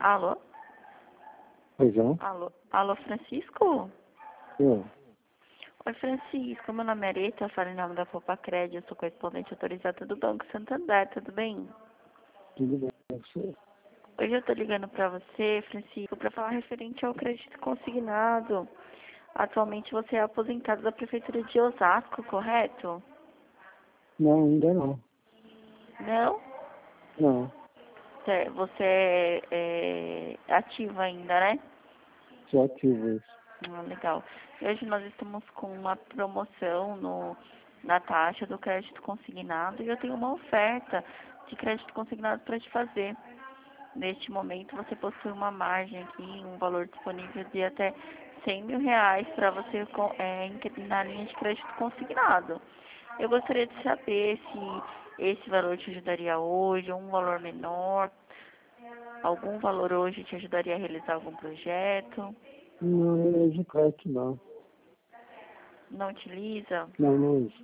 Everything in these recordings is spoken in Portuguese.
Alô? Pois é. Alô, Francisco? Eu. Oi, Francisco. Meu nome é Areta, eu falo em nome da Copacred, eu sou correspondente autorizada do Banco Santander, tudo bem? Tudo bem com você? Hoje eu tô ligando pra você, Francisco, pra falar referente ao crédito consignado. Atualmente você é aposentado da Prefeitura de Osasco, correto? Não, ainda não. Não? Não. Você é ativo ainda, né? Só ativo isso. Ah, legal. E hoje nós estamos com uma promoção na taxa do crédito consignado e eu tenho uma oferta de crédito consignado para te fazer. Neste momento você possui uma margem aqui, um valor disponível de até R$ 100.000 para você na linha de crédito consignado. Eu gostaria de saber se esse valor te ajudaria hoje, ou um valor menor, algum valor hoje te ajudaria a realizar algum projeto. Não, não é de crédito, não. Não utiliza? Não, não uso.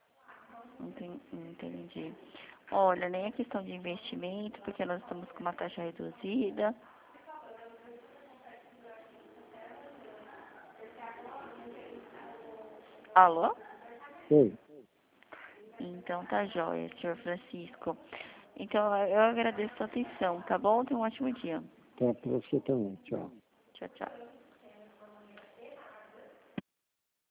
Entendi. Olha, nem a questão de investimento, porque nós estamos com uma taxa reduzida. Alô? Oi. Então tá jóia, senhor Francisco. Então eu agradeço a sua atenção, tá bom? Tenha um ótimo dia. Tá, pra você também. Tchau. Tchau, tchau.